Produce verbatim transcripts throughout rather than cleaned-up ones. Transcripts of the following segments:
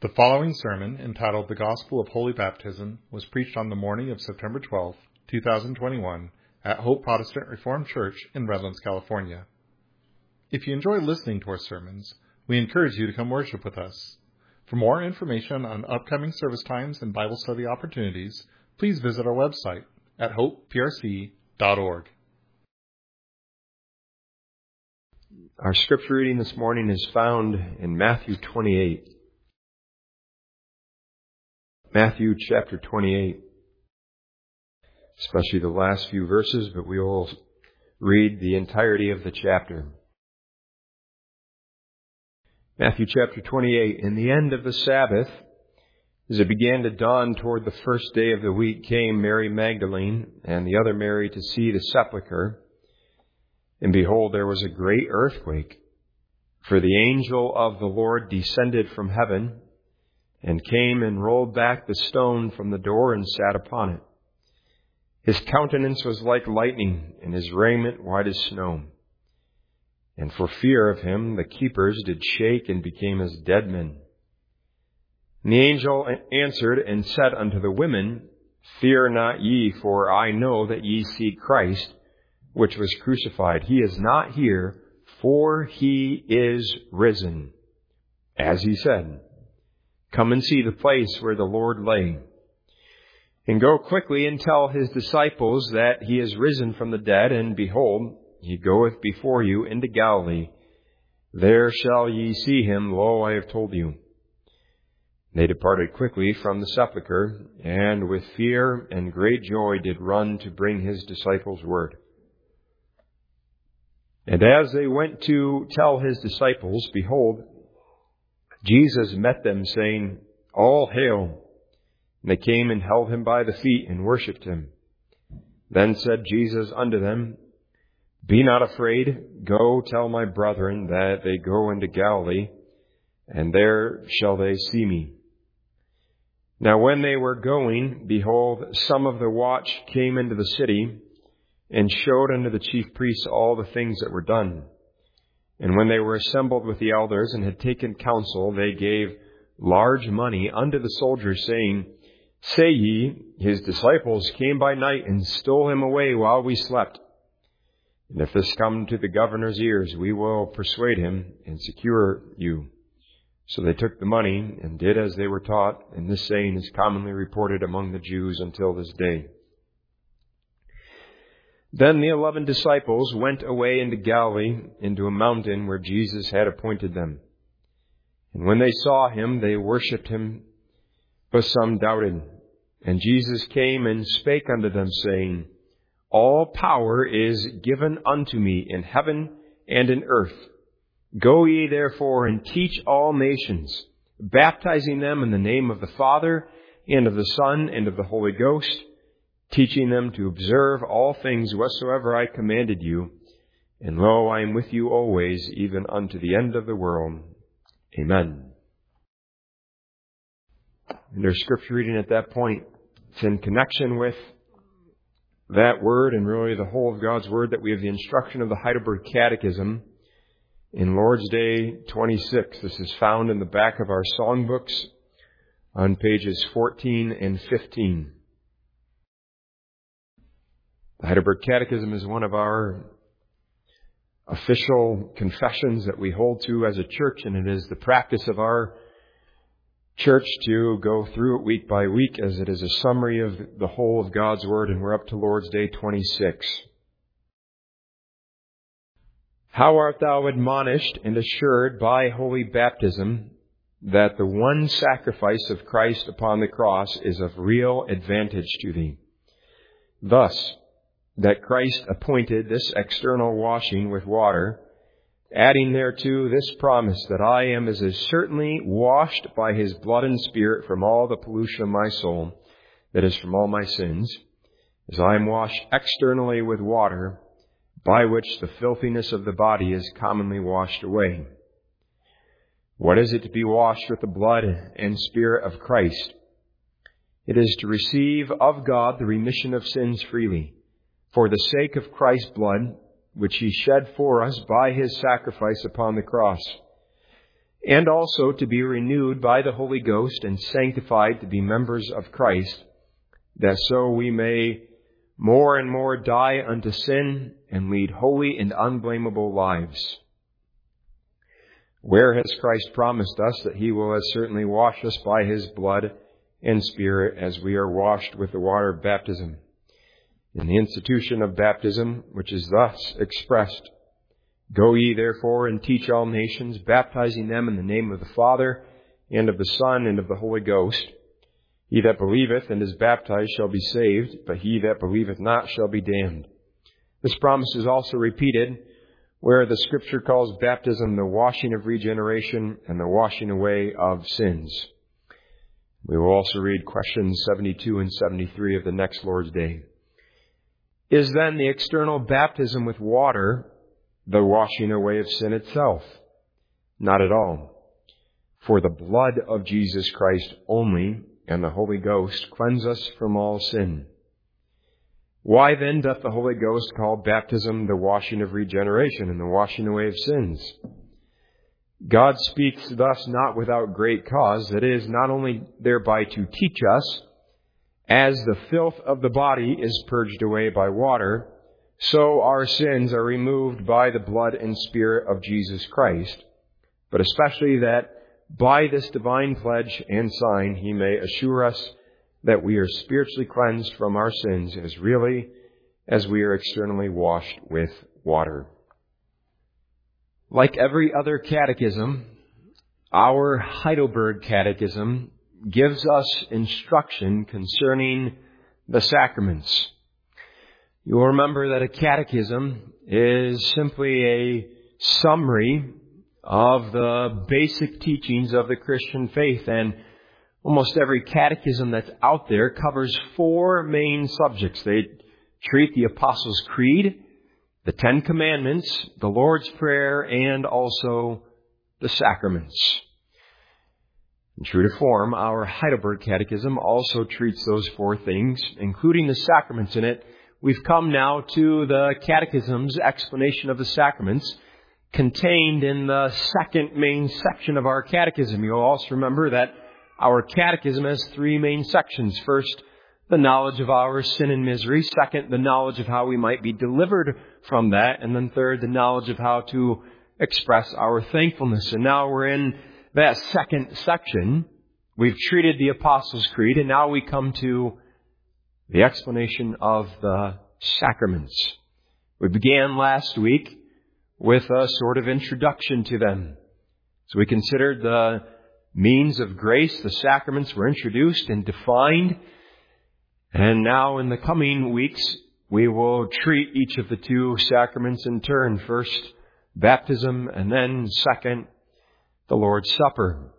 The following sermon, entitled The Gospel of Holy Baptism, was preached on the morning of September twelfth, two thousand twenty-one, at Hope Protestant Reformed Church in Redlands, California. If you enjoy listening to our sermons, we encourage you to come worship with us. For more information on upcoming service times and Bible study opportunities, please visit our website at hope p r c dot org. Our scripture reading this morning is found in Matthew twenty-eight. Matthew chapter twenty-eight, especially the last few verses, but we will read the entirety of the chapter. Matthew chapter twenty-eight, in the end of the Sabbath, as it began to dawn toward the first day of the week, came Mary Magdalene and the other Mary to see the sepulchre. And behold, there was a great earthquake, for the angel of the Lord descended from heaven and came and rolled back the stone from the door and sat upon it. His countenance was like lightning, and his raiment white as snow. And for fear of him, the keepers did shake and became as dead men. And the angel answered and said unto the women, Fear not ye, for I know that ye seek Christ, which was crucified. He is not here, for he is risen, as he said. Come and see the place where the Lord lay. And go quickly and tell his disciples that he is risen from the dead, and behold, he goeth before you into Galilee. There shall ye see him. Lo, I have told you. They departed quickly from the sepulchre, and with fear and great joy did run to bring his disciples word. And as they went to tell his disciples, behold, Jesus met them, saying, All hail! And they came and held him by the feet and worshipped him. Then said Jesus unto them, Be not afraid. Go tell my brethren that they go into Galilee, and there shall they see me. Now when they were going, behold, some of the watch came into the city, and showed unto the chief priests all the things that were done. And when they were assembled with the elders and had taken counsel, they gave large money unto the soldiers, saying, Say ye, his disciples came by night and stole him away while we slept. And if this come to the governor's ears, we will persuade him and secure you. So they took the money and did as they were taught, and this saying is commonly reported among the Jews until this day. Then the eleven disciples went away into Galilee, into a mountain where Jesus had appointed them. And when they saw him, they worshipped him, but some doubted. And Jesus came and spake unto them, saying, All power is given unto me in heaven and in earth. Go ye therefore and teach all nations, baptizing them in the name of the Father, and of the Son, and of the Holy Ghost, teaching them to observe all things whatsoever I commanded you. And lo, I am with you always, even unto the end of the world. Amen. And there's scripture reading at that point. It's in connection with that word and really the whole of God's word that we have the instruction of the Heidelberg Catechism in Lord's Day twenty-six. This is found in the back of our songbooks on pages fourteen and fifteen. The Heidelberg Catechism is one of our official confessions that we hold to as a church, and it is the practice of our church to go through it week by week, as it is a summary of the whole of God's Word, and we're up to Lord's Day twenty-six. How art thou admonished and assured by holy baptism that the one sacrifice of Christ upon the cross is of real advantage to thee. Thus, that Christ appointed this external washing with water, adding thereto this promise that I am as certainly washed by his blood and spirit from all the pollution of my soul, that is, from all my sins, as I am washed externally with water, by which the filthiness of the body is commonly washed away. What is it to be washed with the blood and spirit of Christ? It is to receive of God the remission of sins freely, for the sake of Christ's blood, which he shed for us by his sacrifice upon the cross. and also to be renewed by the Holy Ghost and sanctified to be members of Christ, that so we may more and more die unto sin and lead holy and unblameable lives. Where has Christ promised us that He will as certainly wash us by His blood and Spirit as we are washed with the water of baptism? In the institution of baptism, which is thus expressed, Go ye therefore and teach all nations, baptizing them in the name of the Father, and of the Son, and of the Holy Ghost. He that believeth and is baptized shall be saved, but he that believeth not shall be damned. This promise is also repeated where the Scripture calls baptism the washing of regeneration and the washing away of sins. We will also read questions seventy-two and seventy-three of the next Lord's Day. Is then the external baptism with water the washing away of sin itself? Not at all. For the blood of Jesus Christ only and the Holy Ghost cleanse us from all sin. Why then doth the Holy Ghost call baptism the washing of regeneration and the washing away of sins? God speaks thus not without great cause, that is, not only thereby to teach us, as the filth of the body is purged away by water, so our sins are removed by the blood and Spirit of Jesus Christ, but especially that by this divine pledge and sign He may assure us that we are spiritually cleansed from our sins as really as we are externally washed with water. Like every other catechism, our Heidelberg Catechism gives us instruction concerning the sacraments. You will remember that a catechism is simply a summary of the basic teachings of the Christian faith, and almost every catechism that's out there covers four main subjects. They treat the Apostles' Creed, the Ten Commandments, the Lord's Prayer, and also the sacraments. In true to form, our Heidelberg Catechism also treats those four things, including the sacraments in it. We've come now to the Catechism's explanation of the sacraments, contained in the second main section of our catechism. You'll also remember that our catechism has three main sections. First, the knowledge of our sin and misery. Second, the knowledge of how we might be delivered from that. And then third, the knowledge of how to express our thankfulness. And now we're in that second section. We've treated the Apostles' Creed, and now we come to the explanation of the sacraments. We began last week with a sort of introduction to them. So we considered the means of grace. The sacraments were introduced and defined. And now in the coming weeks, we will treat each of the two sacraments in turn. First, baptism, and then second, the Lord's Supper.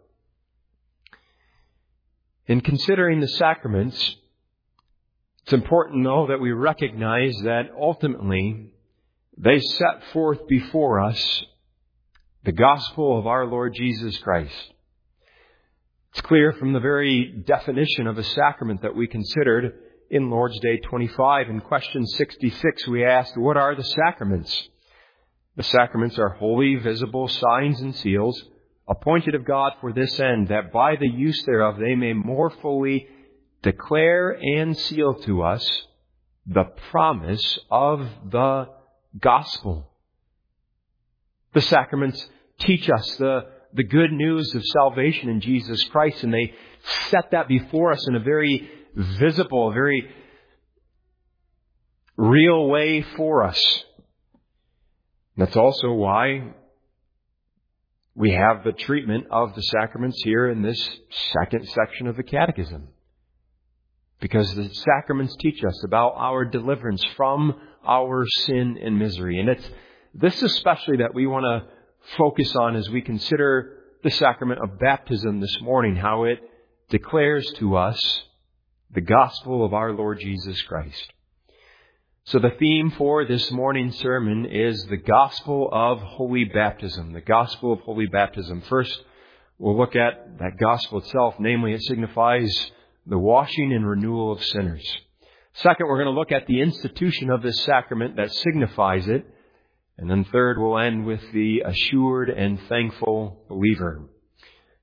In considering the sacraments, it's important, though, that we recognize that ultimately they set forth before us the gospel of our Lord Jesus Christ. It's clear from the very definition of a sacrament that we considered in Lord's Day twenty-five. In question sixty-six, we asked, what are the sacraments? The sacraments are holy, visible signs and seals, appointed of God for this end, that by the use thereof they may more fully declare and seal to us the promise of the gospel. The sacraments teach us the, the good news of salvation in Jesus Christ, and they set that before us in a very visible, very real way for us. That's also why we have the treatment of the sacraments here in this second section of the Catechism. Because the sacraments teach us about our deliverance from our sin and misery. And it's this especially that we want to focus on as we consider the sacrament of baptism this morning, how it declares to us the gospel of our Lord Jesus Christ. So the theme for this morning's sermon is the gospel of holy baptism. The gospel of holy baptism. First, we'll look at that gospel itself. Namely, it signifies the washing and renewal of sinners. Second, we're going to look at the institution of this sacrament that signifies it. And then third, we'll end with the assured and thankful believer.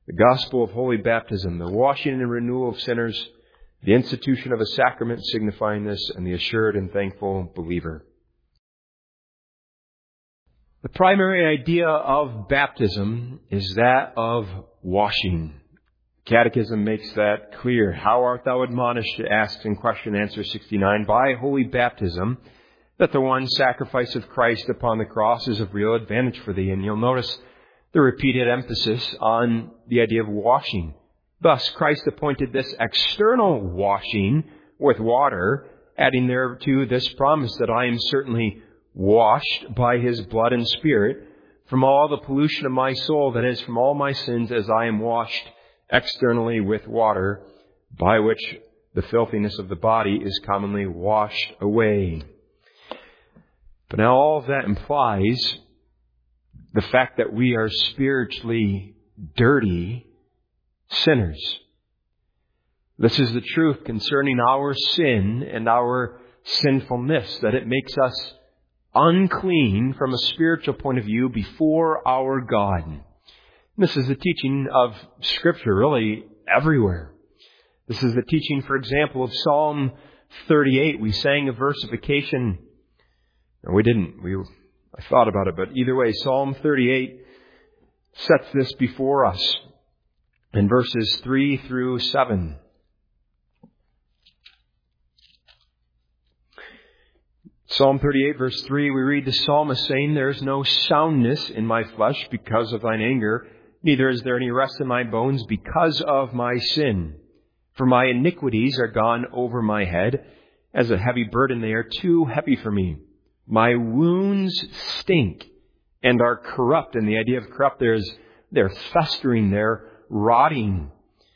the gospel of holy baptism, the washing and renewal of sinners, the institution of a sacrament signifying this, and the assured and thankful believer. The primary idea of baptism is that of washing. Catechism makes that clear. How art thou admonished, asks in question answer sixty-nine, by holy baptism, that the one sacrifice of Christ upon the cross is of real advantage for thee. And you'll notice the repeated emphasis on the idea of washing. Thus, Christ appointed this external washing with water, adding thereto this promise that I am certainly washed by His blood and Spirit from all the pollution of my soul, that is, from all my sins, as I am washed externally with water, by which the filthiness of the body is commonly washed away. But now all of that implies the fact that we are spiritually dirty sinners. This is the truth concerning our sin and our sinfulness, that it makes us unclean from a spiritual point of view before our God. This is the teaching of Scripture really everywhere. This is the teaching, for example, of Psalm thirty-eight. We sang a versification. No, we didn't. We I thought about it, but either way, Psalm thirty-eight sets this before us in verses three through seven. Psalm thirty-eight, verse three, we read the psalmist saying, there is no soundness in my flesh because of thine anger, neither is there any rest in my bones because of my sin. For my iniquities are gone over my head. As a heavy burden, they are too heavy for me. My wounds stink and are corrupt. And the idea of corrupt there is they're festering, they're rotting.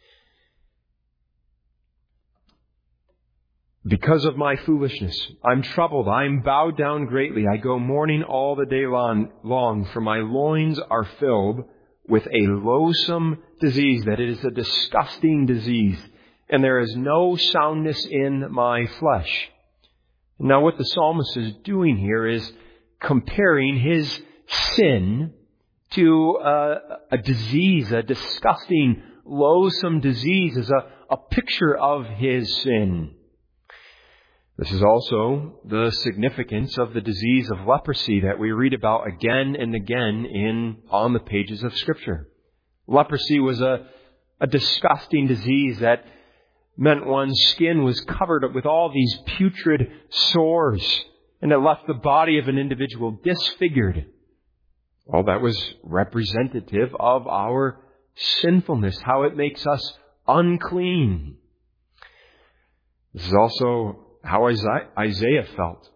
Because of my foolishness, I'm troubled. I'm bowed down greatly. I go mourning all the day long, long, for my loins are filled with a loathsome disease, that it is a disgusting disease, and there is no soundness in my flesh. Now what the psalmist is doing here is comparing his sin to a, a disease, a disgusting, loathsome disease, as a, a picture of his sin. This is also the significance of the disease of leprosy that we read about again and again in on the pages of Scripture. Leprosy was a, a disgusting disease that meant one's skin was covered with all these putrid sores, and it left the body of an individual disfigured. Well, that was representative of our sinfulness, how it makes us unclean. This is also how Isaiah felt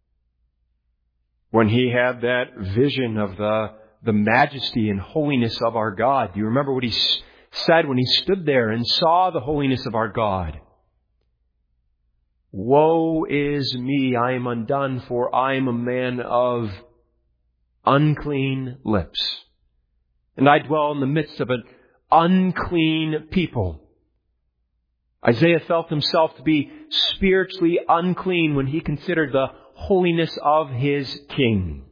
when he had that vision of the, the majesty and holiness of our God. Do you remember what he said when he stood there and saw the holiness of our God? Woe is me, I am undone, for I am a man of unclean lips, and I dwell in the midst of an unclean people. Isaiah felt himself to be spiritually unclean when he considered the holiness of his King.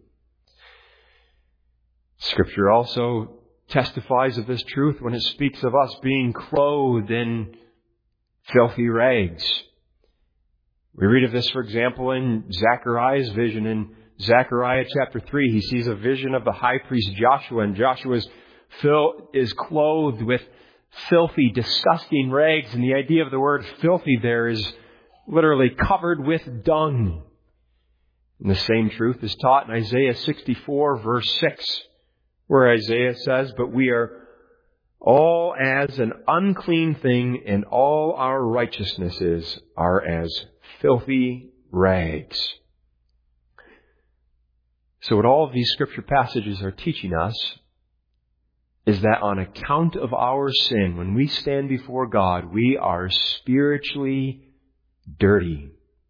Scripture also testifies of this truth when it speaks of us being clothed in filthy rags. We read of this, for example, in Zechariah's vision. In Zechariah chapter three, he sees a vision of the high priest Joshua, and Joshua is, is clothed with filthy, disgusting rags. And the idea of the word filthy there is literally covered with dung. And the same truth is taught in Isaiah sixty-four, verse six, where Isaiah says, but we are all as an unclean thing, and all our righteousnesses are as filthy rags. So what all of these scripture passages are teaching us is that on account of our sin, when we stand before God, we are spiritually dirty.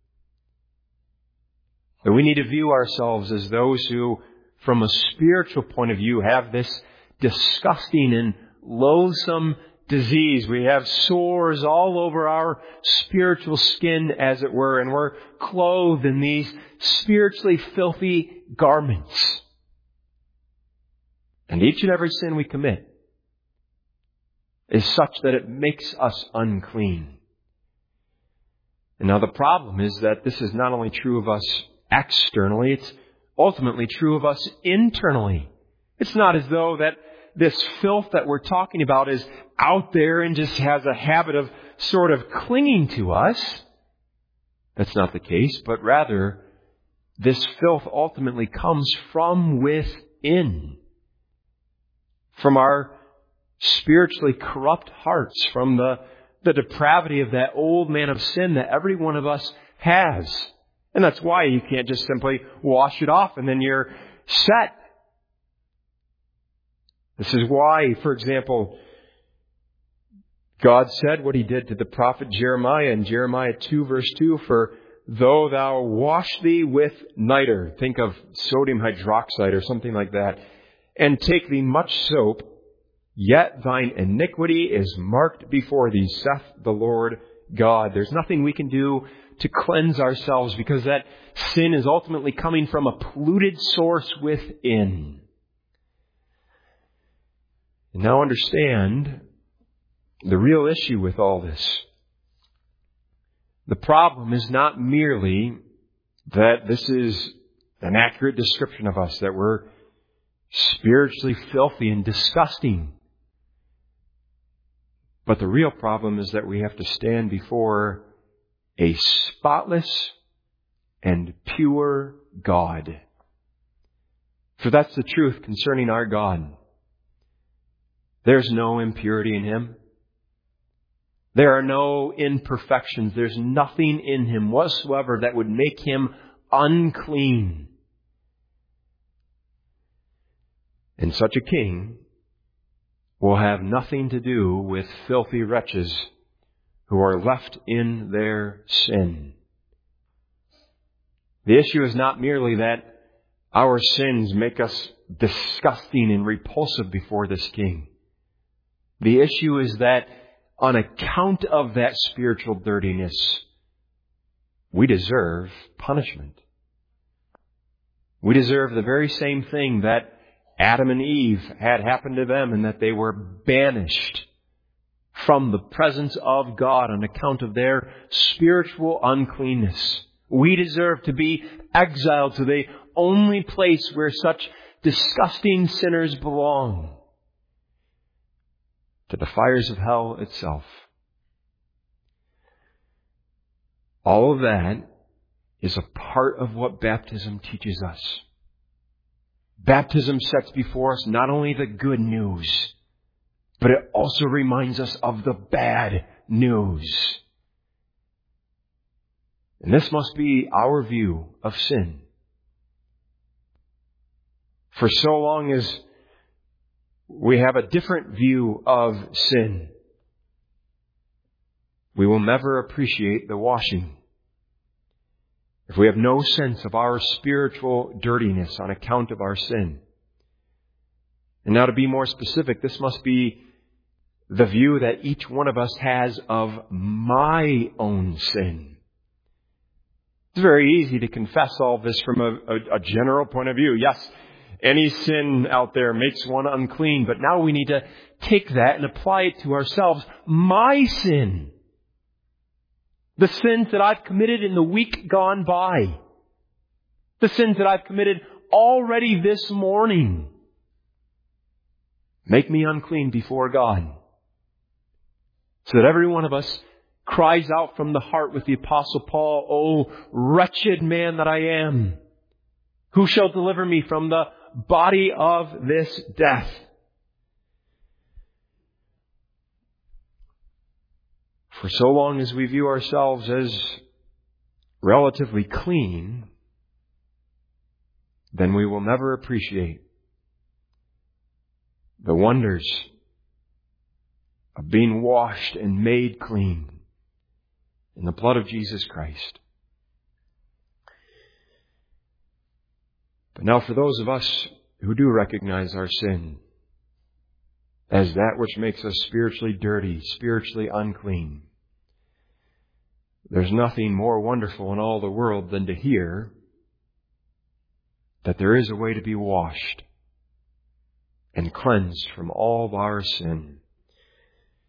That we need to view ourselves as those who, from a spiritual point of view, have this disgusting and loathsome disease. We have sores all over our spiritual skin, as it were, and we're clothed in these spiritually filthy garments. And each and every sin we commit is such that it makes us unclean. And now the problem is that this is not only true of us externally, it's ultimately true of us internally. It's not as though that this filth that we're talking about is out there and just has a habit of sort of clinging to us. That's not the case, but rather this filth ultimately comes from within. From our spiritually corrupt hearts, from the, the depravity of that old man of sin that every one of us has. And that's why you can't just simply wash it off and then you're set. This is why, for example, God said what He did to the prophet Jeremiah in Jeremiah two verse two, "For though thou wash thee with niter," think of sodium hydroxide or something like that, "and take thee much soap, yet thine iniquity is marked before thee, saith the Lord God." There's nothing we can do to cleanse ourselves because that sin is ultimately coming from a polluted source within. And now understand the real issue with all this. The problem is not merely that this is an accurate description of us, that we're spiritually filthy and disgusting. But the real problem is that we have to stand before a spotless and pure God. For that's the truth concerning our God. There's no impurity in Him. There are no imperfections. There's nothing in Him whatsoever that would make Him unclean. And such a king will have nothing to do with filthy wretches who are left in their sin. The issue is not merely that our sins make us disgusting and repulsive before this king. The issue is that on account of that spiritual dirtiness, we deserve punishment. We deserve the very same thing that Adam and Eve had happened to them, and that they were banished from the presence of God on account of their spiritual uncleanness. We deserve to be exiled to the only place where such disgusting sinners belong, to the fires of hell itself. All of that is a part of what baptism teaches us. Baptism sets before us not only the good news, but it also reminds us of the bad news. And this must be our view of sin. For so long as we have a different view of sin, we will never appreciate the washing. If we have no sense of our spiritual dirtiness on account of our sin. And now to be more specific, this must be the view that each one of us has of my own sin. It's very easy to confess all this from a, a, a general point of view. Yes, any sin out there makes one unclean, but now we need to take that and apply it to ourselves. My sin. The sins that I've committed in the week gone by. The sins that I've committed already this morning make me unclean before God. So that every one of us cries out from the heart with the Apostle Paul, "O wretched man that I am, who shall deliver me from the body of this death?" For so long as we view ourselves as relatively clean, then we will never appreciate the wonders of being washed and made clean in the blood of Jesus Christ. But now for those of us who do recognize our sin as that which makes us spiritually dirty, spiritually unclean, there's nothing more wonderful in all the world than to hear that there is a way to be washed and cleansed from all of our sin.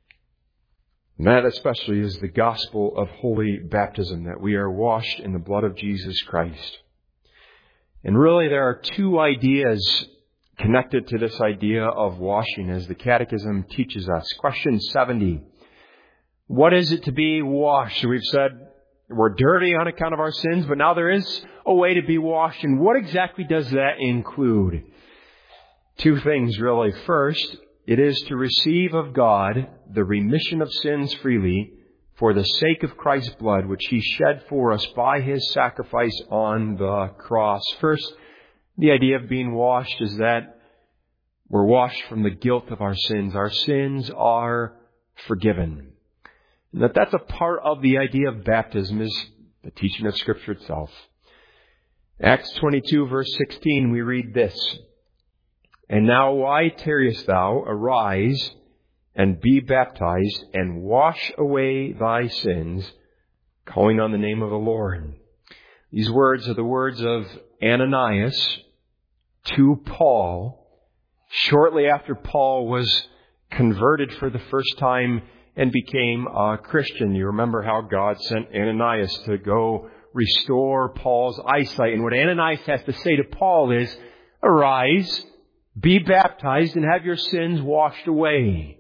And that especially is the gospel of holy baptism, that we are washed in the blood of Jesus Christ. And really there are two ideas connected to this idea of washing as the Catechism teaches us. Question seventy. What is it to be washed? So we've said we're dirty on account of our sins, but now there is a way to be washed. And what exactly does that include? Two things really. First, it is to receive of God the remission of sins freely for the sake of Christ's blood, which He shed for us by His sacrifice on the cross. First, the idea of being washed is that we're washed from the guilt of our sins. Our sins are forgiven. And that that's a part of the idea of baptism is the teaching of Scripture itself. Acts twenty-two, verse sixteen, we read this. And now why tarriest thou? Arise and be baptized and wash away thy sins, calling on the name of the Lord. These words are the words of Ananias to Paul shortly after Paul was converted for the first time and became a Christian. You remember how God sent Ananias to go restore Paul's eyesight. And what Ananias has to say to Paul is, arise, be baptized, and have your sins washed away.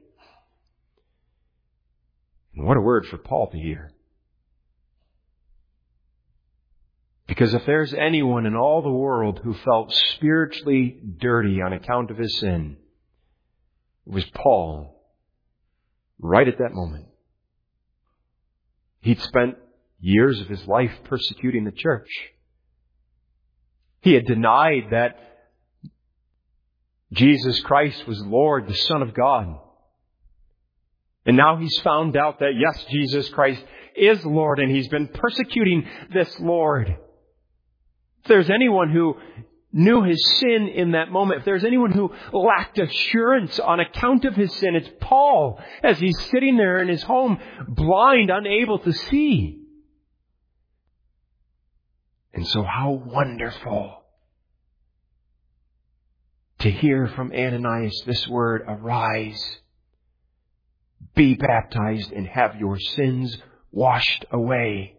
And what a word for Paul to hear. Because if there's anyone in all the world who felt spiritually dirty on account of his sin, it was Paul, right at that moment. He'd spent years of his life persecuting the church. He had denied that Jesus Christ was Lord, the Son of God. And now he's found out that, yes, Jesus Christ is Lord, and he's been persecuting this Lord. If there's anyone who knew his sin in that moment, if there's anyone who lacked assurance on account of his sin, it's Paul, as he's sitting there in his home, blind, unable to see. And so how wonderful to hear from Ananias this word, arise, be baptized, and have your sins washed away.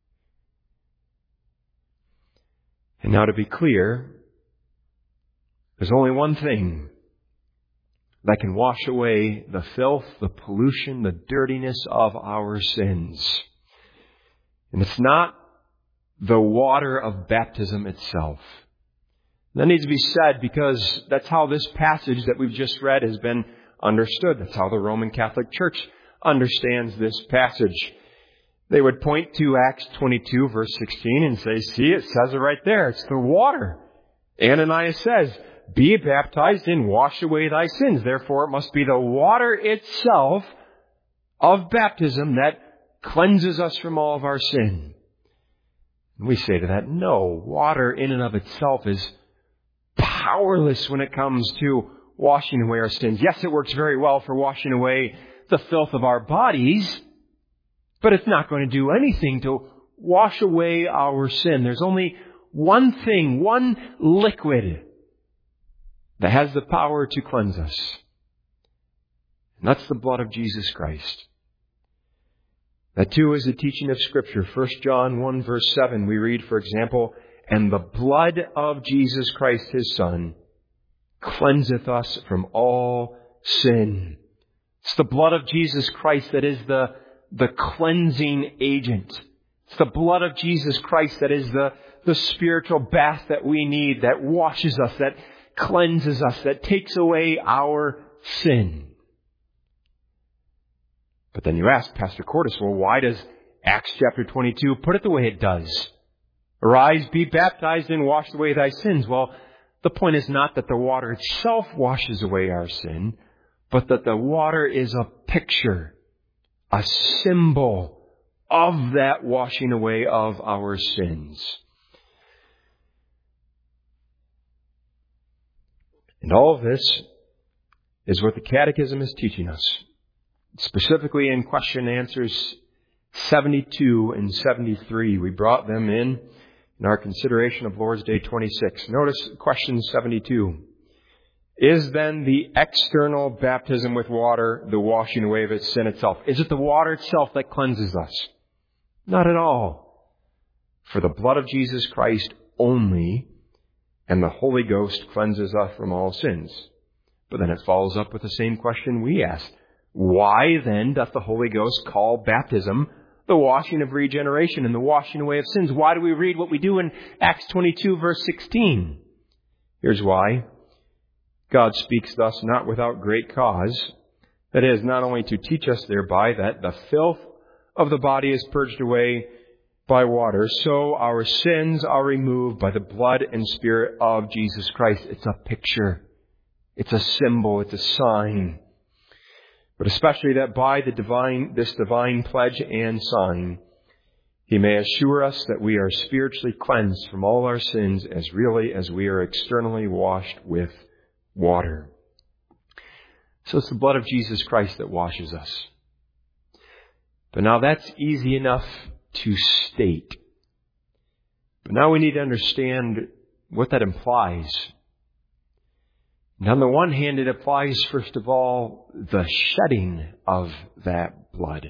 And now to be clear, there's only one thing that can wash away the filth, the pollution, the dirtiness of our sins. And it's not the water of baptism itself. That needs to be said because that's how this passage that we've just read has been understood. That's how the Roman Catholic Church understands this passage. They would point to Acts twenty-two, verse sixteen, and say, see, it says it right there. It's the water. Ananias says, be baptized and wash away thy sins. Therefore, it must be the water itself of baptism that cleanses us from all of our sin. And we say to that, no, water in and of itself is powerless when it comes to washing away our sins. Yes, it works very well for washing away the filth of our bodies, but it's not going to do anything to wash away our sin. There's only one thing, one liquid that has the power to cleanse us. And that's the blood of Jesus Christ. That too is the teaching of Scripture. First John one verse seven, we read, for example, and the blood of Jesus Christ, His Son, cleanseth us from all sin. It's the blood of Jesus Christ that is the, the cleansing agent. It's the blood of Jesus Christ that is the, the spiritual bath that we need, that washes us, that cleanses us, that takes away our sin. But then you ask, Pastor Cordes, well, why does Acts chapter twenty-two put it the way it does? Arise, be baptized, and wash away thy sins. Well, the point is not that the water itself washes away our sin, but that the water is a picture, a symbol of that washing away of our sins. And all of this is what the Catechism is teaching us. Specifically in question and answers seventy-two and seventy-three. We brought them in in our consideration of Lord's Day twenty-six. Notice question seventy-two. Is then the external baptism with water the washing away of its sin itself? Is it the water itself that cleanses us? Not at all. For the blood of Jesus Christ only and the Holy Ghost cleanses us from all sins. But then it follows up with the same question we asked. Why then doth the Holy Ghost call baptism the washing of regeneration and the washing away of sins? Why do we read what we do in Acts twenty-two, verse sixteen? Here's why. God speaks thus not without great cause. That is, not only to teach us thereby that the filth of the body is purged away by water, so our sins are removed by the blood and Spirit of Jesus Christ. It's a picture. It's a symbol. It's a sign. But especially that by the divine, this divine pledge and sign, He may assure us that we are spiritually cleansed from all our sins as really as we are externally washed with water. So it's the blood of Jesus Christ that washes us. But now that's easy enough to state. But now we need to understand what that implies. And on the one hand, it applies, first of all, the shedding of that blood.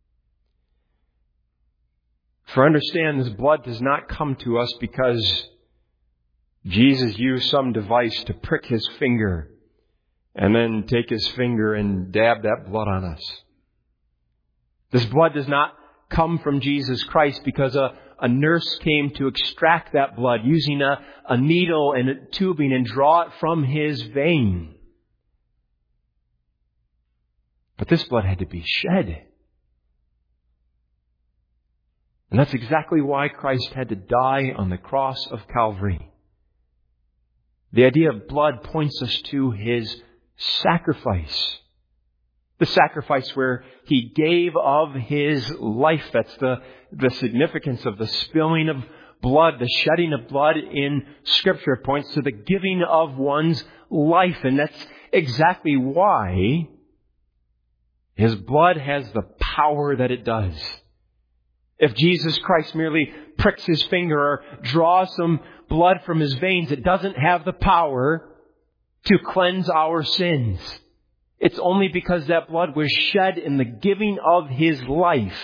For understand, this blood does not come to us because Jesus used some device to prick His finger and then take His finger and dab that blood on us. This blood does not come from Jesus Christ because a, a nurse came to extract that blood using a, a needle and a tubing and draw it from His vein. But this blood had to be shed. And that's exactly why Christ had to die on the cross of Calvary. The idea of blood points us to His sacrifice. The sacrifice where He gave of His life. That's the, the significance of the spilling of blood, the shedding of blood in Scripture. It points to the giving of one's life. And that's exactly why His blood has the power that it does. If Jesus Christ merely pricks His finger or draws some blood from His veins, it doesn't have the power to cleanse our sins. It's only because that blood was shed in the giving of His life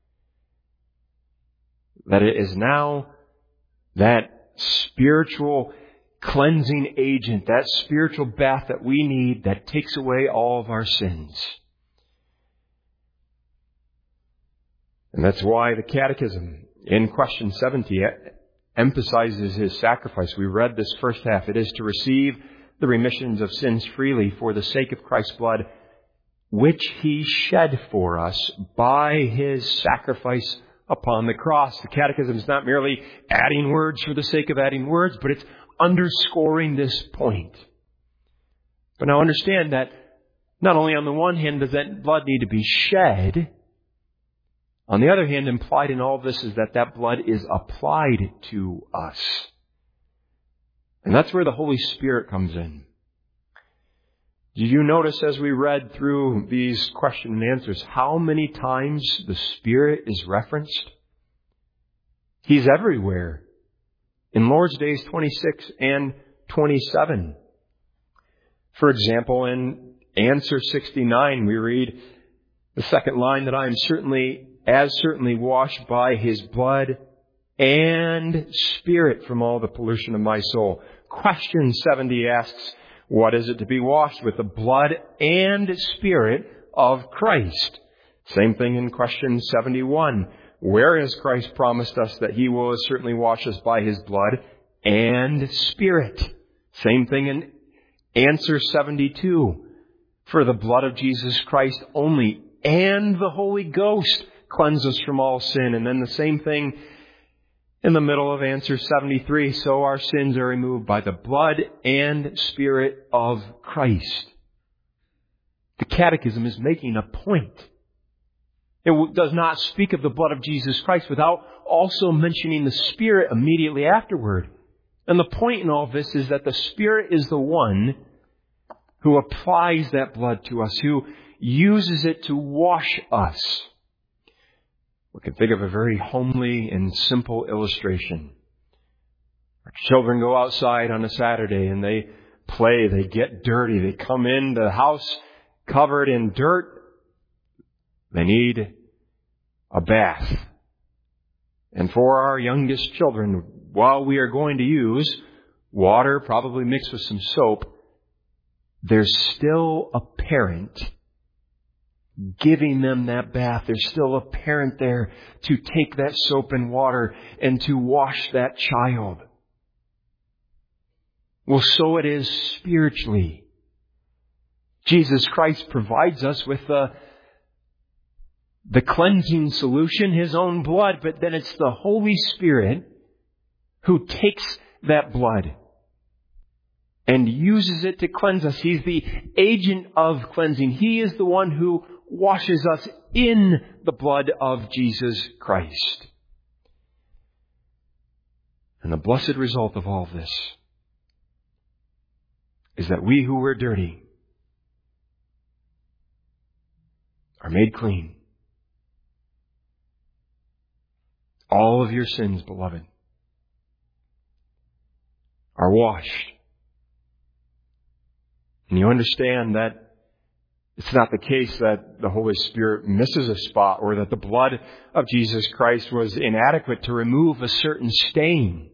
that it is now that spiritual cleansing agent, that spiritual bath that we need that takes away all of our sins. And that's why the Catechism in question seventy emphasizes His sacrifice. We read this first half. It is to receive the remissions of sins freely for the sake of Christ's blood, which He shed for us by His sacrifice upon the cross. The Catechism is not merely adding words for the sake of adding words, but it's underscoring this point. But now understand that not only on the one hand does that blood need to be shed, on the other hand, implied in all of this is that that blood is applied to us. And that's where the Holy Spirit comes in. Did you notice as we read through these question and answers how many times the Spirit is referenced? He's everywhere. In Lord's Days twenty-six and twenty-seven. For example, in answer sixty-nine, we read the second line that I am certainly as certainly washed by His blood and Spirit from all the pollution of my soul. Question seventy asks, what is it to be washed with? The blood and Spirit of Christ. Same thing in question seventy-one. Where has Christ promised us that He will certainly wash us by His blood and Spirit? Same thing in answer seventy-two. For the blood of Jesus Christ only and the Holy Ghost cleanse us from all sin. And then the same thing in the middle of answer seventy-three. So our sins are removed by the blood and Spirit of Christ. The Catechism is making a point. It does not speak of the blood of Jesus Christ without also mentioning the Spirit immediately afterward. And the point in all this is that the Spirit is the one who applies that blood to us, who uses it to wash us. We can think of a very homely and simple illustration. Our children go outside on a Saturday and they play, they get dirty, they come into the house covered in dirt. They need a bath. And for our youngest children, while we are going to use water, probably mixed with some soap, there's still a parent giving them that bath. There's still a parent there to take that soap and water and to wash that child. Well, so it is spiritually. Jesus Christ provides us with the, the cleansing solution, His own blood, but then it's the Holy Spirit who takes that blood and uses it to cleanse us. He's the agent of cleansing. He is the one who washes us in the blood of Jesus Christ. And the blessed result of all this is that we who were dirty are made clean. All of your sins, beloved, are washed. And you understand that it's not the case that the Holy Spirit misses a spot or that the blood of Jesus Christ was inadequate to remove a certain stain.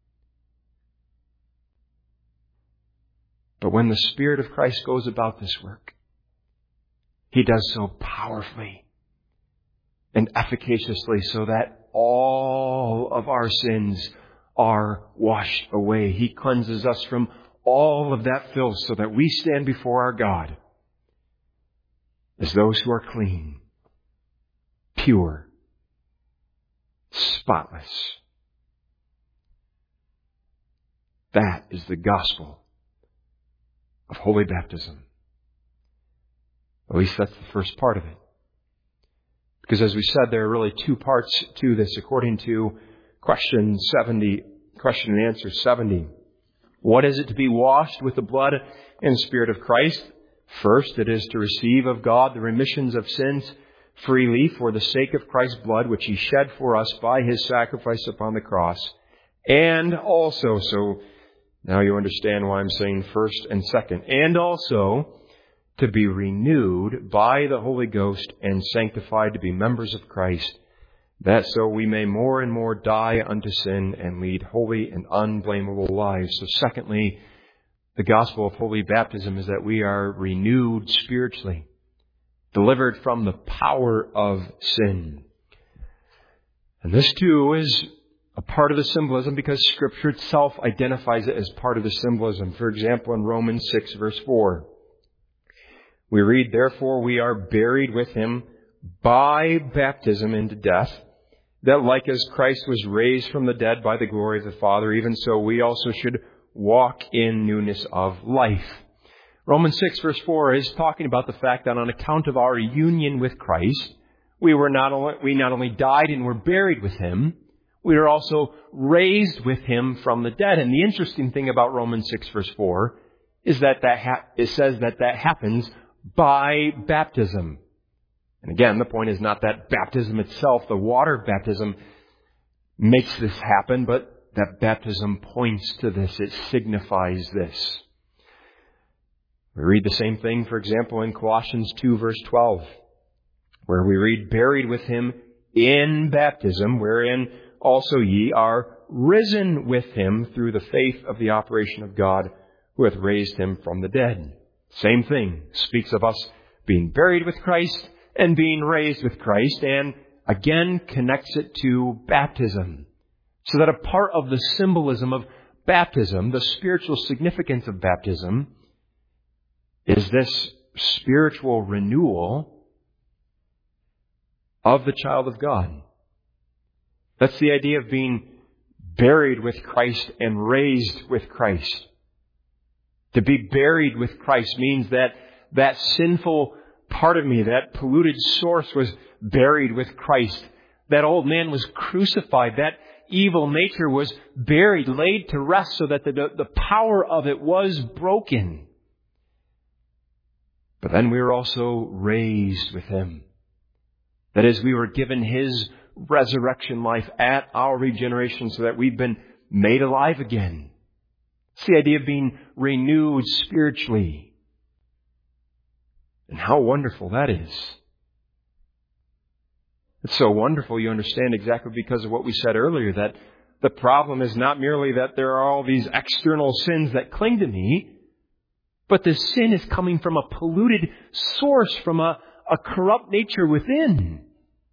But when the Spirit of Christ goes about this work, He does so powerfully and efficaciously so that all of our sins are washed away. He cleanses us from all of that filth so that we stand before our God as those who are clean, pure, spotless. That is the gospel of holy baptism. At least that's the first part of it. Because as we said, there are really two parts to this according to question seventy, question and answer seventy. What is it to be washed with the blood and Spirit of Christ? First, it is to receive of God the remissions of sins freely for the sake of Christ's blood, which He shed for us by His sacrifice upon the cross. And also, so now you understand why I'm saying first and second. And also, to be renewed by the Holy Ghost and sanctified to be members of Christ, that so we may more and more die unto sin and lead holy and unblameable lives. So secondly, the gospel of holy baptism is that we are renewed spiritually, delivered from the power of sin. And this too is a part of the symbolism because Scripture itself identifies it as part of the symbolism. For example, in Romans six verse four, we read, "Therefore we are buried with Him by baptism into death, that like as Christ was raised from the dead by the glory of the Father, even so we also should walk in newness of life." Romans six verse four is talking about the fact that on account of our union with Christ, we were not only, we not only died and were buried with Him, we were also raised with Him from the dead. And the interesting thing about Romans six verse four is that, that ha- it says that that happens by baptism. And again, the point is not that baptism itself, the water baptism, makes this happen, but that baptism points to this. It signifies this. We read the same thing, for example, in Colossians two verse twelve, where we read, "Buried with Him in baptism, wherein also ye are risen with Him through the faith of the operation of God, who hath raised Him from the dead." Same thing. Speaks of us being buried with Christ and being raised with Christ, and again connects it to baptism. So that a part of the symbolism of baptism, the spiritual significance of baptism, is this spiritual renewal of the child of God. That's the idea of being buried with Christ and raised with Christ. To be buried with Christ means that that sinful part of me, that polluted source, was buried with Christ. That old man was crucified. That evil nature was buried, laid to rest so that the, the power of it was broken. But then we were also raised with Him. That is, we were given His resurrection life at our regeneration so that we've been made alive again. It's the idea of being renewed spiritually. And how wonderful that is. It's so wonderful, you understand, exactly because of what we said earlier, that the problem is not merely that there are all these external sins that cling to me, but the sin is coming from a polluted source, from a, a corrupt nature within.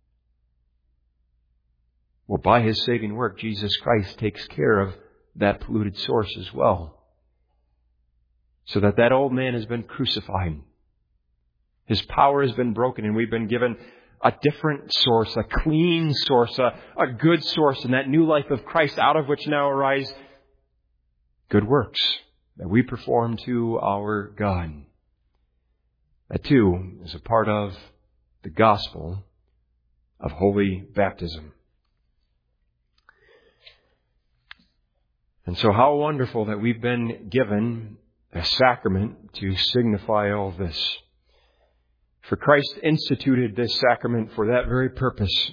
Well, by His saving work, Jesus Christ takes care of that polluted source as well. So that that old man has been crucified. His power has been broken, and we've been given a different source, a clean source, a, a good source in that new life of Christ, out of which now arise good works that we perform to our God. That too is a part of the gospel of holy baptism. And so how wonderful that we've been given a sacrament to signify all this. For Christ instituted this sacrament for that very purpose.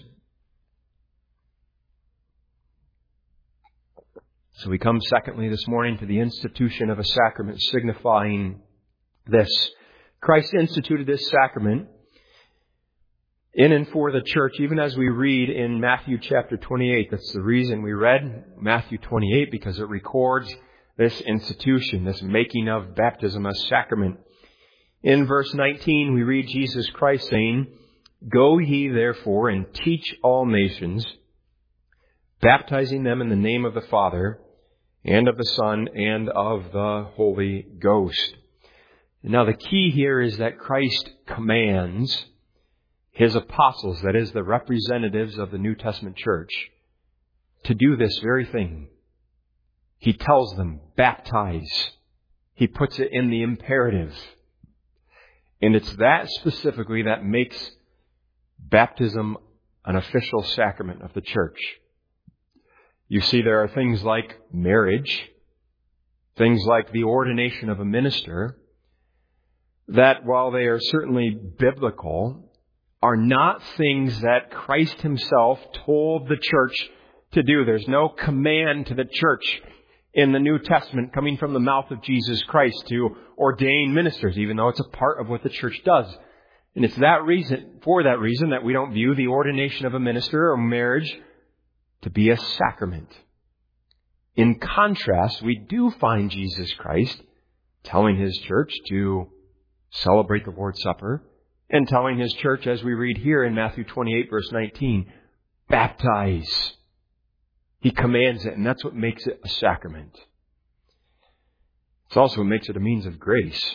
So we come secondly this morning to the institution of a sacrament signifying this. Christ instituted this sacrament in and for the church, even as we read in Matthew chapter twenty-eight. That's the reason we read Matthew twenty-eight, because it records this institution, this making of baptism a sacrament. In verse nineteen, we read Jesus Christ saying, "Go ye therefore and teach all nations, baptizing them in the name of the Father, and of the Son, and of the Holy Ghost." And now the key here is that Christ commands His apostles, that is, the representatives of the New Testament church, to do this very thing. He tells them, baptize. He puts it in the imperative. And it's that specifically that makes baptism an official sacrament of the church. You see, there are things like marriage, things like the ordination of a minister, that while they are certainly biblical, are not things that Christ Himself told the church to do. There's no command to the church in the New Testament coming from the mouth of Jesus Christ to ordain ministers, even though it's a part of what the church does. And it's that reason, for that reason, that we don't view the ordination of a minister or marriage to be a sacrament. In contrast, we do find Jesus Christ telling His church to celebrate the Lord's Supper, and telling His church, as we read here in Matthew twenty-eight, verse nineteen, baptize. He commands it, and that's what makes it a sacrament. It's also what makes it a means of grace.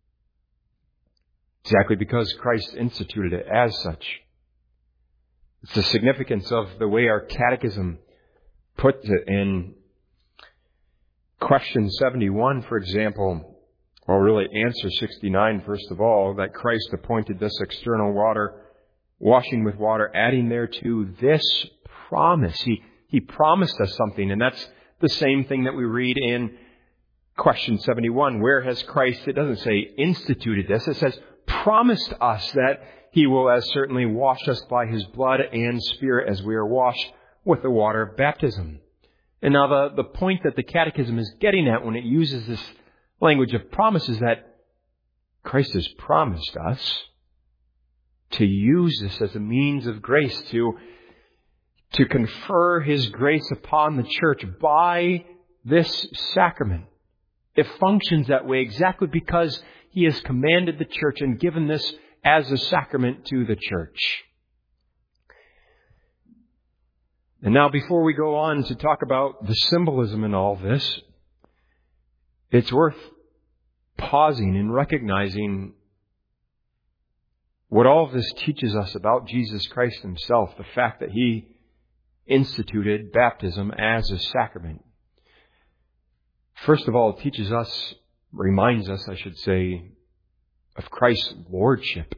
Exactly because Christ instituted it as such. It's the significance of the way our catechism puts it in question seventy-one, for example. Well, really, answer sixty-nine, first of all, that Christ appointed this external water, washing with water, adding thereto this promise. He, he promised us something, and that's the same thing that we read in question seventy-one. Where has Christ, it doesn't say instituted this, it says promised us that He will as certainly wash us by His blood and Spirit as we are washed with the water of baptism. And now the, the point that the Catechism is getting at when it uses this language of promise is that Christ has promised us to use this as a means of grace, to, to confer His grace upon the church by this sacrament. It functions that way exactly because He has commanded the church and given this as a sacrament to the church. And now, before we go on to talk about the symbolism in all this, it's worth pausing and recognizing what all of this teaches us about Jesus Christ Himself, the fact that He instituted baptism as a sacrament. First of all, it teaches us, reminds us, I should say, of Christ's lordship.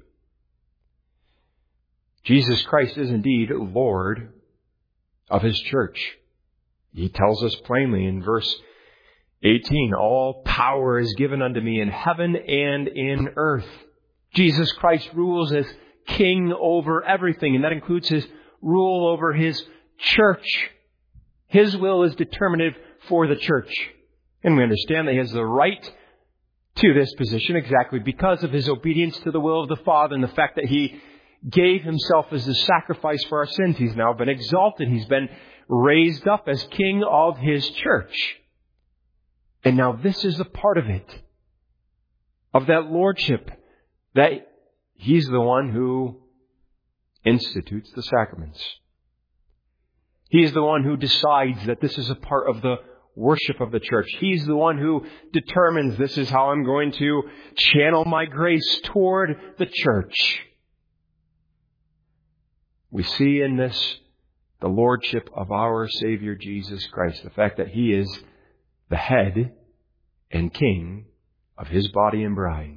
Jesus Christ is indeed Lord of His church. He tells us plainly in verse eighteen, all power is given unto me in heaven and in earth. Jesus Christ rules as king over everything, and that includes His rule over His church. His will is determinative for the church. And we understand that he has the right to this position exactly because of his obedience to the will of the Father and the fact that he gave himself as a sacrifice for our sins. He's now been exalted. He's been raised up as king of his church. And now this is a part of it, of that lordship, that he's the one who institutes the sacraments. He's the one who decides that this is a part of the worship of the church. He's the one who determines this is how I'm going to channel my grace toward the church. We see in this the lordship of our Savior Jesus Christ, the fact that he is the head and king of his body and bride.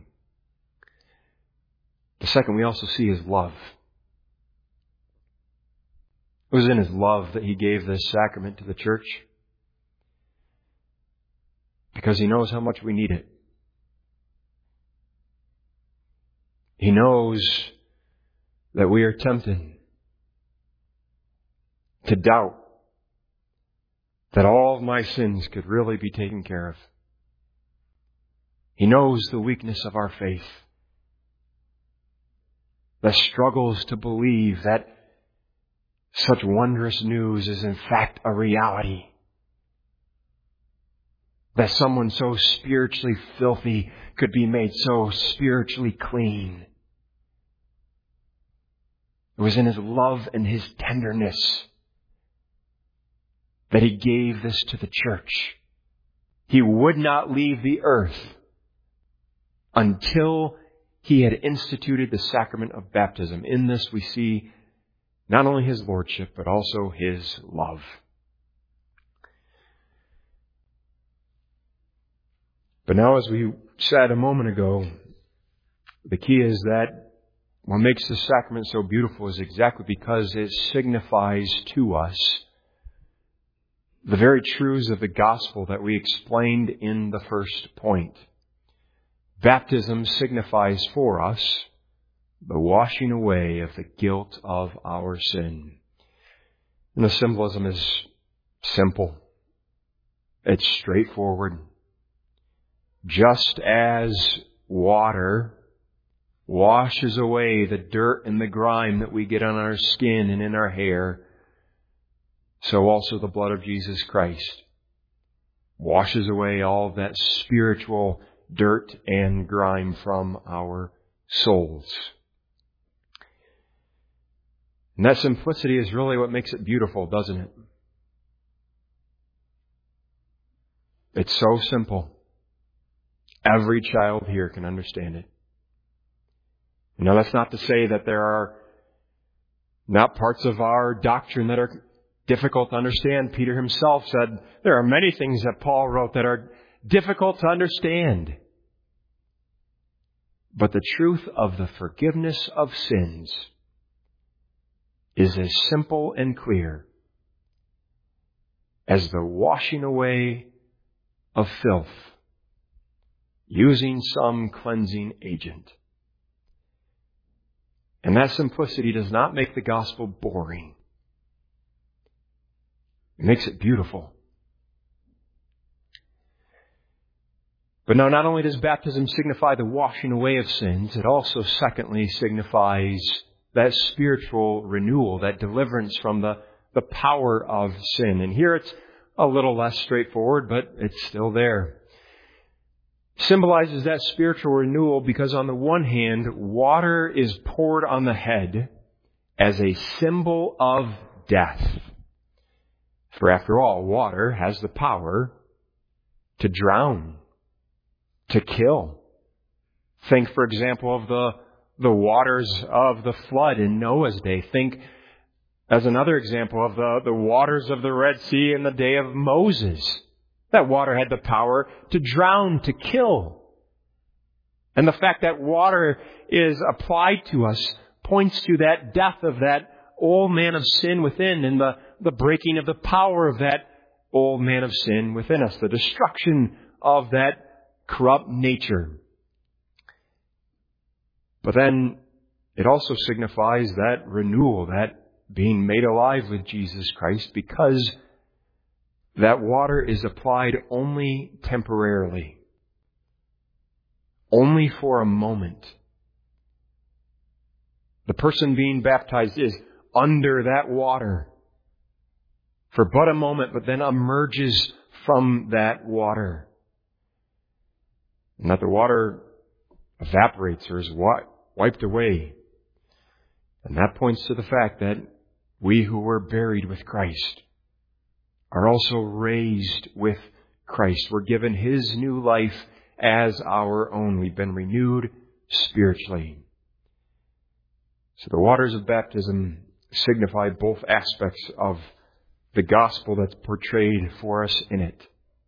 The second we also see is love. It was in his love that he gave this sacrament to the church, because he knows how much we need it. He knows that we are tempted to doubt that all of my sins could really be taken care of. He knows the weakness of our faith, that struggles to believe that such wondrous news is in fact a reality. That someone so spiritually filthy could be made so spiritually clean. It was in his love and his tenderness that he gave this to the church. He would not leave the earth until he had instituted the sacrament of baptism. In this we see not only his lordship, but also his love. But now, as we said a moment ago, the key is that what makes the sacrament so beautiful is exactly because it signifies to us the very truths of the gospel that we explained in the first point. Baptism signifies for us the washing away of the guilt of our sin. And the symbolism is simple. It's straightforward. Just as water washes away the dirt and the grime that we get on our skin and in our hair, so also the blood of Jesus Christ washes away all of that spiritual dirt and grime from our souls. And that simplicity is really what makes it beautiful, doesn't it? It's so simple. Every child here can understand it. Now, that's not to say that there are not parts of our doctrine that are difficult to understand. Peter himself said there are many things that Paul wrote that are difficult to understand. But the truth of the forgiveness of sins is as simple and clear as the washing away of filth using some cleansing agent. And that simplicity does not make the gospel boring. It makes it beautiful. But now, not only does baptism signify the washing away of sins, it also, secondly, signifies that spiritual renewal, that deliverance from the, the power of sin. And here it's a little less straightforward, but it's still there. Symbolizes that spiritual renewal because, on the one hand, water is poured on the head as a symbol of death. For after all, water has the power to drown, to kill. Think, for example, of the, the waters of the flood in Noah's day. Think, as another example, of the, the waters of the Red Sea in the day of Moses. That water had the power to drown, to kill. And the fact that water is applied to us points to that death of that old man of sin within and the, the breaking of the power of that old man of sin within us, the destruction of that corrupt nature. But then it also signifies that renewal, that being made alive with Jesus Christ, because that water is applied only temporarily, only for a moment. The person being baptized is under that water for but a moment, but then emerges from that water. And that the water evaporates or is wiped away. And that points to the fact that we who were buried with Christ are also raised with Christ. We're given His new life as our own. We've been renewed spiritually. So the waters of baptism signify both aspects of the gospel that's portrayed for us in it.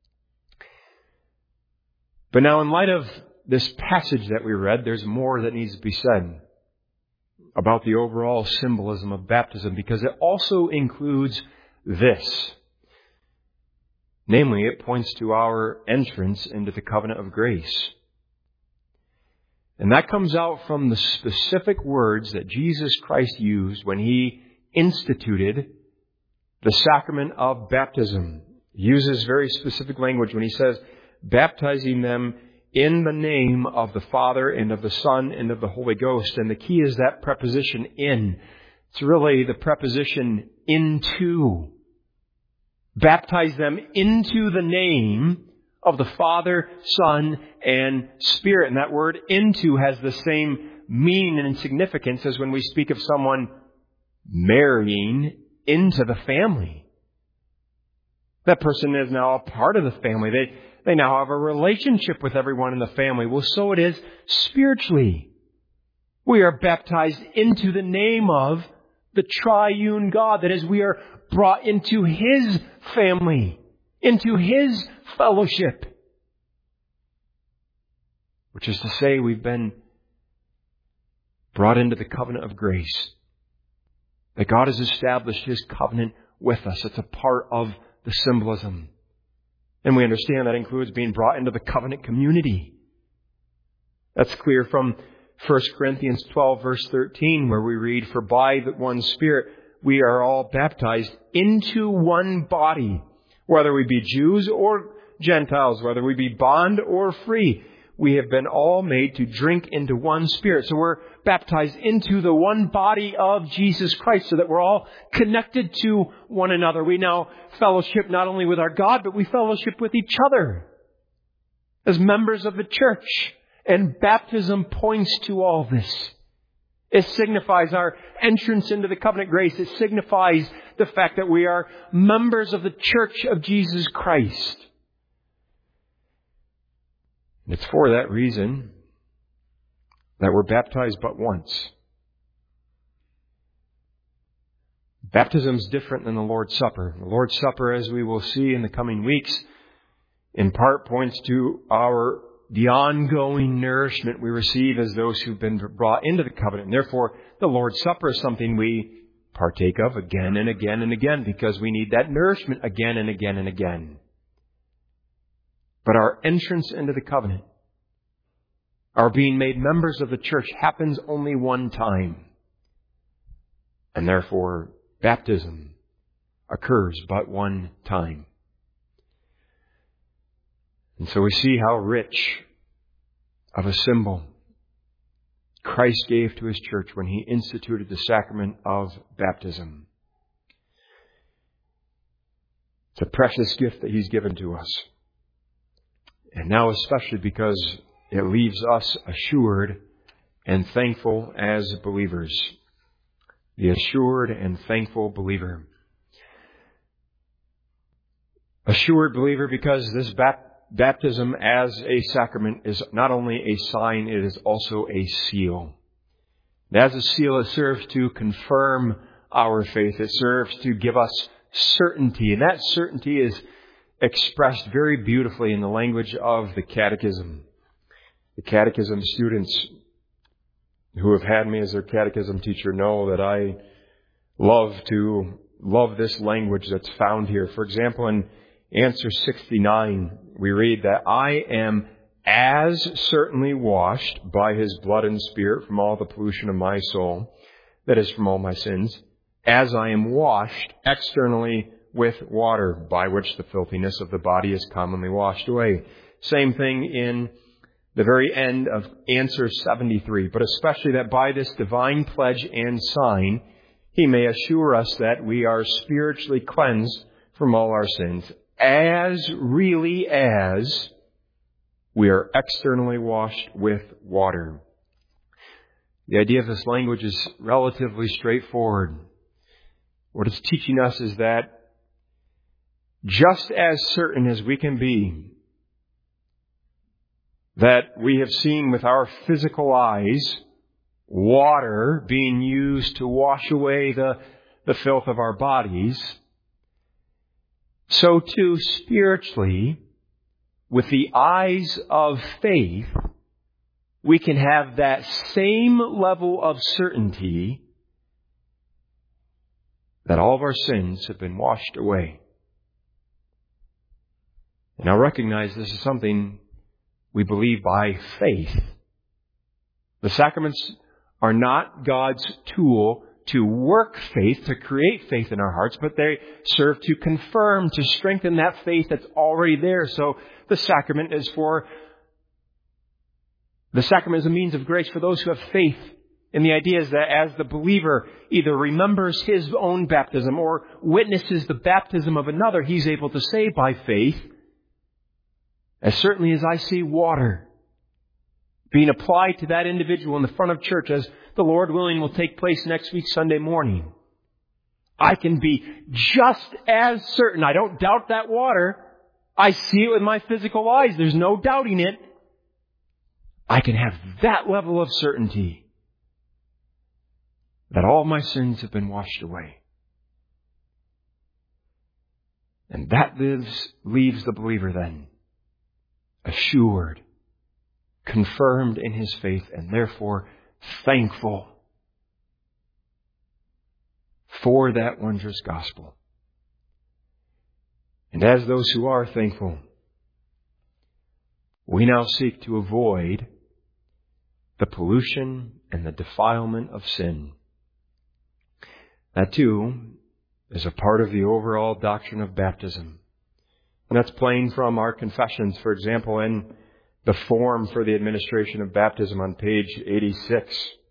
But now, in light of this passage that we read, there's more that needs to be said about the overall symbolism of baptism, because it also includes this. Namely, it points to our entrance into the covenant of grace. And that comes out from the specific words that Jesus Christ used when He instituted the sacrament of baptism. He uses very specific language when He says, baptizing them in the name of the Father and of the Son and of the Holy Ghost. And the key is that preposition in. It's really the preposition into. Baptize them into the name of the Father, Son, and Spirit. And that word into has the same meaning and significance as when we speak of someone marrying into the family. That person is now a part of the family. They, they now have a relationship with everyone in the family. Well, so it is spiritually. We are baptized into the name of the triune God. That is, we are brought into His family, into His fellowship. Which is to say, we've been brought into the covenant of grace. That God has established His covenant with us. It's a part of the symbolism. And we understand that includes being brought into the covenant community. That's clear from First Corinthians twelve, verse thirteen, where we read, for by the one Spirit we are all baptized into one body, whether we be Jews or Gentiles, whether we be bond or free. We have been all made to drink into one Spirit. So we're baptized into the one body of Jesus Christ so that we're all connected to one another. We now fellowship not only with our God, but we fellowship with each other as members of the church. And baptism points to all this. It signifies our entrance into the covenant grace. It signifies the fact that we are members of the church of Jesus Christ. And it's for that reason that we're baptized but once. Baptism is different than the Lord's Supper. The Lord's Supper, as we will see in the coming weeks, in part points to our the ongoing nourishment we receive as those who've been brought into the covenant. And therefore, the Lord's Supper is something we partake of again and again and again because we need that nourishment again and again and again. But our entrance into the covenant, our being made members of the church, happens only one time. And therefore, baptism occurs but one time. And so we see how rich of a symbol Christ gave to His church when He instituted the sacrament of baptism. It's a precious gift that He's given to us. And now especially because it leaves us assured and thankful as believers. The assured and thankful believer. Assured believer because this baptism Baptism as a sacrament is not only a sign, it is also a seal. And as a seal, it serves to confirm our faith. It serves to give us certainty. And that certainty is expressed very beautifully in the language of the catechism. The catechism students who have had me as their catechism teacher know that I love to love this language that's found here. For example, in answer sixty-nine, we read that I am as certainly washed by His blood and Spirit from all the pollution of my soul, that is, from all my sins, as I am washed externally with water, by which the filthiness of the body is commonly washed away. Same thing in the very end of answer seventy-three. But especially that by this divine pledge and sign, He may assure us that we are spiritually cleansed from all our sins, as really as we are externally washed with water. The idea of this language is relatively straightforward. What it's teaching us is that just as certain as we can be that we have seen with our physical eyes water being used to wash away the, the filth of our bodies, so too spiritually, with the eyes of faith, we can have that same level of certainty that all of our sins have been washed away. And I recognize this is something we believe by faith. The sacraments are not God's tool to work faith, to create faith in our hearts, but they serve to confirm, to strengthen that faith that's already there. So the sacrament is for, the sacrament is a means of grace for those who have faith. And the idea is that as the believer either remembers his own baptism or witnesses the baptism of another, he's able to say by faith, as certainly as I see water being applied to that individual in the front of church, as the Lord willing will take place next week Sunday morning, I can be just as certain. I don't doubt that water. I see it with my physical eyes. There's no doubting it. I can have that level of certainty that all my sins have been washed away. And that lives, leaves the believer then assured, confirmed in his faith, and therefore thankful for that wondrous gospel. And as those who are thankful, we now seek to avoid the pollution and the defilement of sin. That too is a part of the overall doctrine of baptism. And that's plain from our confessions. For example, in the form for the administration of baptism on page eighty-six.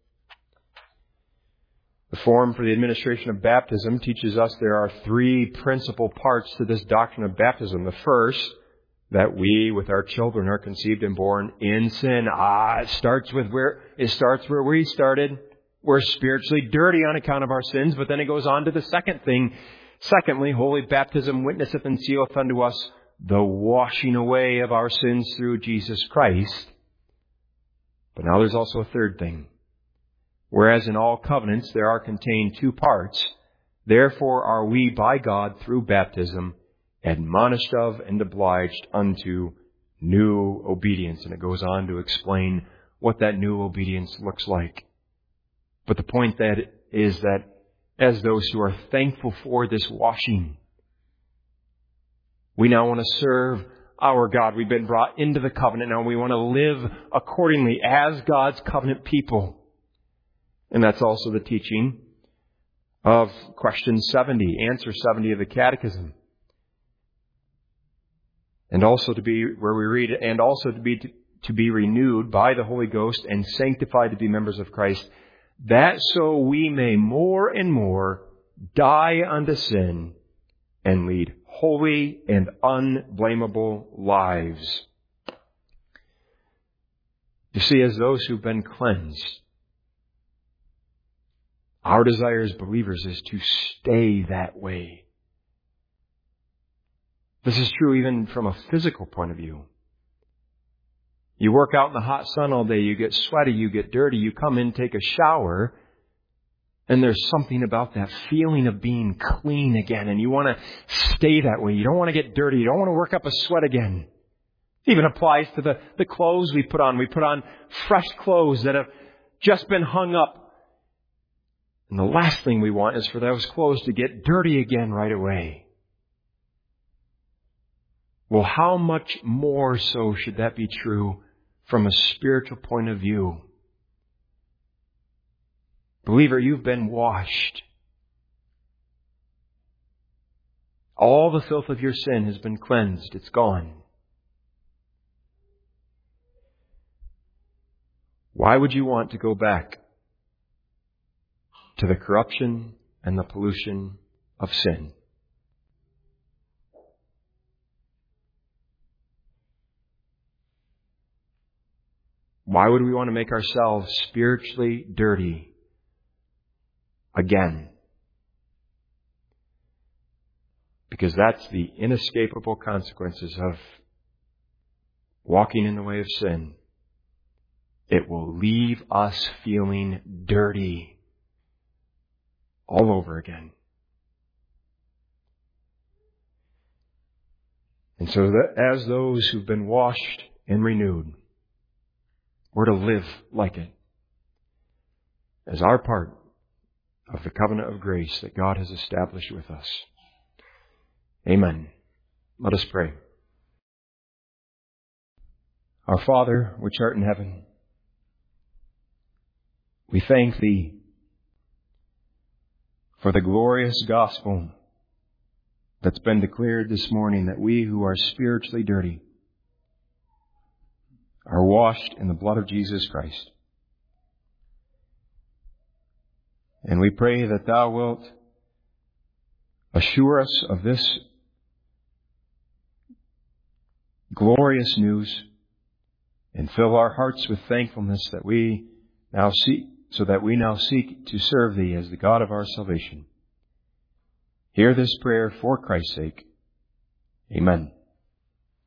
The form for the administration of baptism teaches us there are three principal parts to this doctrine of baptism. The first, that we with our children are conceived and born in sin. Ah, it starts with where, it starts where we started. We're spiritually dirty on account of our sins, but then it goes on to the second thing. Secondly, holy baptism witnesseth and sealeth unto us the washing away of our sins through Jesus Christ. But now there's also a third thing. Whereas in all covenants there are contained two parts, therefore are we by God through baptism admonished of and obliged unto new obedience. And it goes on to explain what that new obedience looks like. But the point that is that as those who are thankful for this washing, we now want to serve our God. We've been brought into the covenant. Now we want to live accordingly as God's covenant people. And that's also the teaching of question seventy, answer seventy of the Catechism. And also to be, where we read, and also to be, to, to be renewed by the Holy Ghost and sanctified to be members of Christ, that so we may more and more die unto sin and lead holy and unblameable lives. You see, as those who've been cleansed, our desire as believers is to stay that way. This is true even from a physical point of view. You work out in the hot sun all day, you get sweaty, you get dirty, you come in, take a shower, and there's something about that feeling of being clean again, and you want to stay that way. You don't want to get dirty. You don't want to work up a sweat again. It even applies to the, the clothes we put on. We put on fresh clothes that have just been hung up. And the last thing we want is for those clothes to get dirty again right away. Well, how much more so should that be true from a spiritual point of view? Believer, you've been washed. All the filth of your sin has been cleansed. It's gone. Why would you want to go back to the corruption and the pollution of sin? Why would we want to make ourselves spiritually dirty again? Because that's the inescapable consequences of walking in the way of sin. It will leave us feeling dirty all over again. And so that as those who've been washed and renewed, we're to live like it as our part of the covenant of grace that God has established with us. Amen. Let us pray. Our Father, which art in heaven, we thank Thee for the glorious gospel that's been declared this morning, that we who are spiritually dirty are washed in the blood of Jesus Christ. And we pray that Thou wilt assure us of this glorious news and fill our hearts with thankfulness that we now seek, so that we now seek to serve Thee as the God of our salvation. Hear this prayer for Christ's sake. Amen.